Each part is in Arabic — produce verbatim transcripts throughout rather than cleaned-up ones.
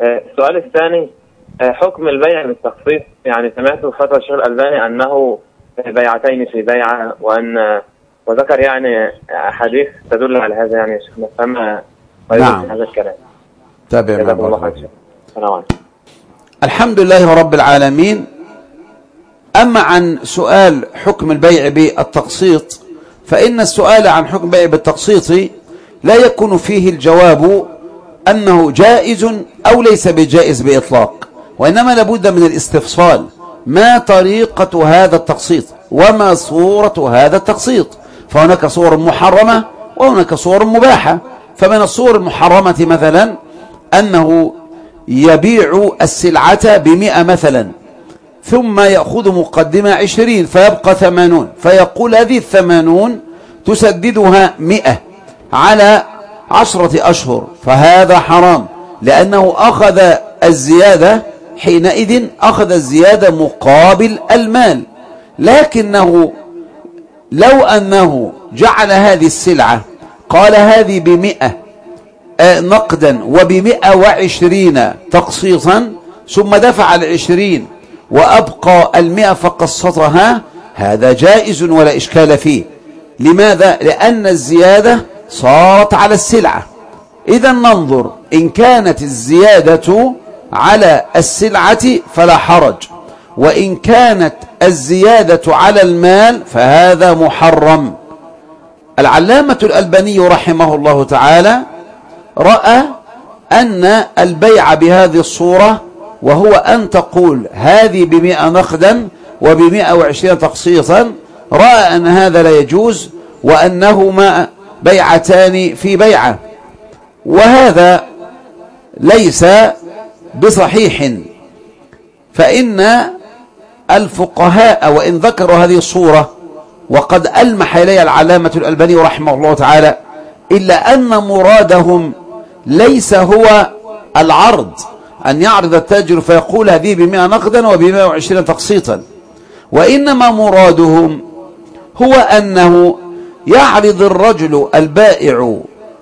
السؤال الثاني حكم البيع بالتخصيص. يعني سمعت فترة الشيخ الألباني أنه بيعتين في بيعة، وأن وذكر يعني أحاديث تدل على هذا. يعني يا شيخنا فما نعم هذا الكلام؟ تابع الله خير. السلام. الحمد لله رب العالمين. أما عن سؤال حكم البيع بالتقسيط، فإن السؤال عن حكم البيع بالتقسيط لا يكون فيه الجواب أنه جائز أو ليس بجائز بإطلاق، وإنما لابد من الاستفصال: ما طريقة هذا التقسيط وما صورة هذا التقسيط؟ فهناك صور محرمة وهناك صور مباحة. فمن الصور المحرمة مثلا أنه يبيع السلعة بمئة مثلا، ثم يأخذ مقدمة عشرين فيبقى ثمانون، فيقول هذه الثمانون تسددها مئة على عشرة أشهر، فهذا حرام، لأنه أخذ الزيادة، حينئذ أخذ الزيادة مقابل المال. لكنه لو أنه جعل هذه السلعة قال هذه بمئة نقدا وبمئة وعشرين تقسيطا، ثم دفع العشرين وأبقى المئة فقسطها، هذا جائز ولا إشكال فيه. لماذا؟ لأن الزيادة صارت على السلعة. إذا ننظر، إن كانت الزيادة على السلعة فلا حرج، وإن كانت الزيادة على المال فهذا محرم. العلامة الألباني رحمه الله تعالى رأى أن البيع بهذه الصورة، وهو أن تقول هذه بمئة نقدا وبمئة وعشرين تقسيطا، رأى أن هذا لا يجوز، وأنهما بيعتان في بيعة، وهذا ليس بصحيح. فإن الفقهاء وإن ذكروا هذه الصورة، وقد ألمح إليها العلامة الألباني رحمه الله تعالى، إلا أن مرادهم ليس هو العرض، أن يعرض التاجر فيقول هذه بمئة نقدا وبمئة وعشرين تقسيطا، وإنما مرادهم هو أنه يعرض الرجل البائع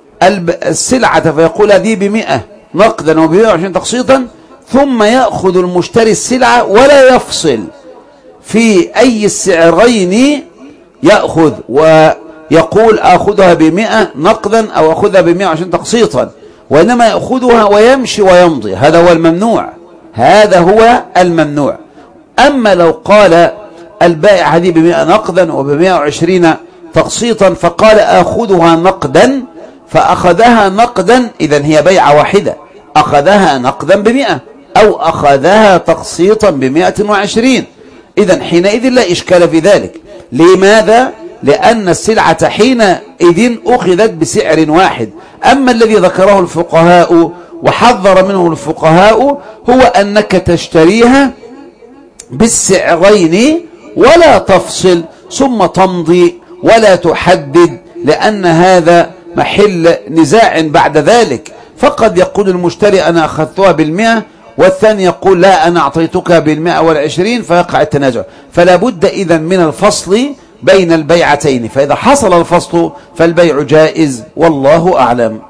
السلعة فيقول هذه بمئة نقدا وبمئة وعشرين تقسيطا، ثم يأخذ المشتري السلعة ولا يفصل في أي السعرين يأخذ، ويقول أخذها بمئة نقدا أو أخذها بمئة وعشرين تقسيطا، وإنما يأخذها ويمشي ويمضي. هذا هو الممنوع، هذا هو الممنوع. أما لو قال البائع هذه بمئة نقدا وبمئة وعشرين تقسيطا، فقال أخذها نقدا فأخذها نقدا، إذن هي بيعة واحدة، أخذها نقدا بمئة أو أخذها تقسيطا بمئة وعشرين، إذن حينئذ لا إشكال في ذلك. لماذا؟ لأن السلعة حينئذ أخذت بسعر واحد. أما الذي ذكره الفقهاء وحذر منه الفقهاء هو أنك تشتريها بالسعرين ولا تفصل ثم تمضي ولا تحدد، لأن هذا محل نزاع بعد ذلك. فقد يقول المشتري أنا أخذتها بالمئة، والثاني يقول لا أنا أعطيتك بالمئة والعشرين، فيقع التنازع. فلا بد إذن من الفصل بين البيعتين، فإذا حصل الفصل فالبيع جائز، والله أعلم.